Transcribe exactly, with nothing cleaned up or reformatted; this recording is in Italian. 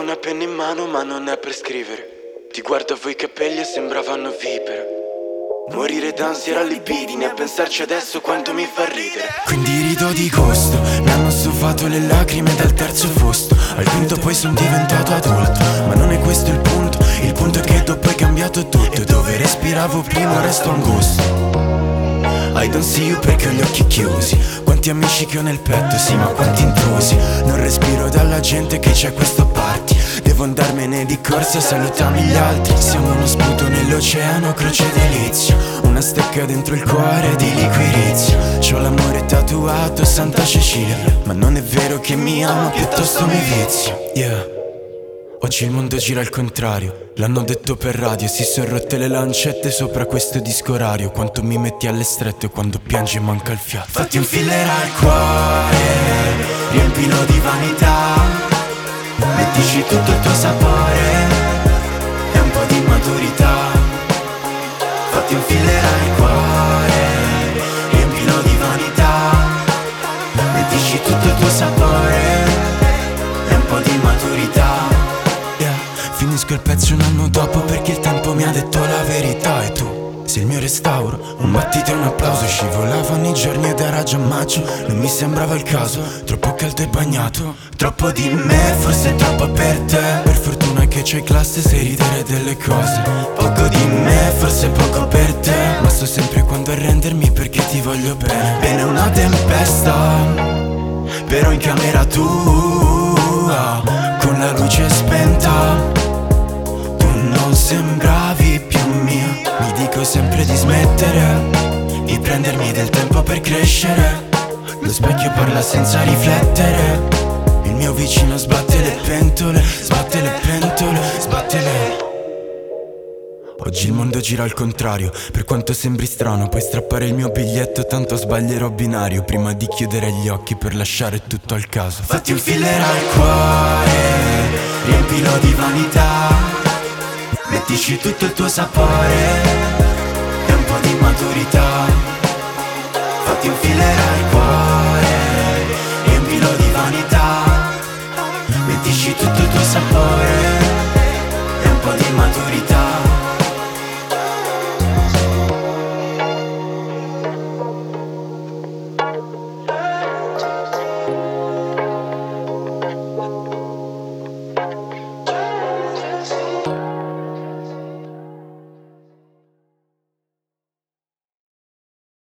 una penna in mano ma non è per scrivere. Ti guardo a voi i capelli e sembravano vipere. Morire d'ansia era libidine, a pensarci adesso quanto mi fa ridere. Quindi rido di costo, mi hanno stufato le lacrime dal terzo fosto. Al quinto poi sono diventato adulto, ma non è questo il punto. Il punto è che dopo hai cambiato tutto, e dove respiravo prima resto angosto. I don't see you perché ho gli occhi chiusi. Quanti amici che ho nel petto, sì ma quanti intrusi. Non respiro dalla gente che c'è questo party. Devo andarmene di corsa, salutami gli altri. Siamo uno sputo nell'oceano, croce delizia. Una stecca dentro il cuore di liquirizia. C'ho l'amore tatuato, Santa Cecilia. Ma non è vero che mi amo, piuttosto mi vizio. Yeah. Oggi il mondo gira al contrario, l'hanno detto per radio. Si son rotte le lancette sopra questo disco rario. Quanto mi metti alle strette quando piangi e manca il fiato. Fatti un filler al cuore, riempilo di vanità. Mettici tutto il tuo sapore e un po' di maturità. Fatti un filler al cuore, riempilo di vanità. Mettici tutto il tuo sapore e un po' di maturità. Finisco il pezzo un anno dopo perché il tempo mi ha detto la verità. E tu sei il mio restauro, un battito e un applauso. Scivolavano i giorni ed era già maggio, non mi sembrava il caso. Troppo caldo e bagnato, troppo di me, forse troppo per te. Per fortuna che c'hai classe, sai ridere delle cose. Poco di me, forse poco per te. Ma so sempre quando arrendermi perché ti voglio bene. Bene una tempesta, però in camera tua, con la luce spenta. Non sembravi più mia. Mi dico sempre di smettere, di prendermi del tempo per crescere. Lo specchio parla senza riflettere. Il mio vicino sbatte le pentole, sbatte le pentole, sbatte le... Oggi il mondo gira al contrario. Per quanto sembri strano, puoi strappare il mio biglietto, tanto sbaglierò binario. Prima di chiudere gli occhi per lasciare tutto al caso. Fatti un filler al cuore, riempilo di vanità. Mettici tutto il tuo sapore e un po' di maturità. Fatti un filler al cuore, riempilo di vanità. Mettici tutto il tuo sapore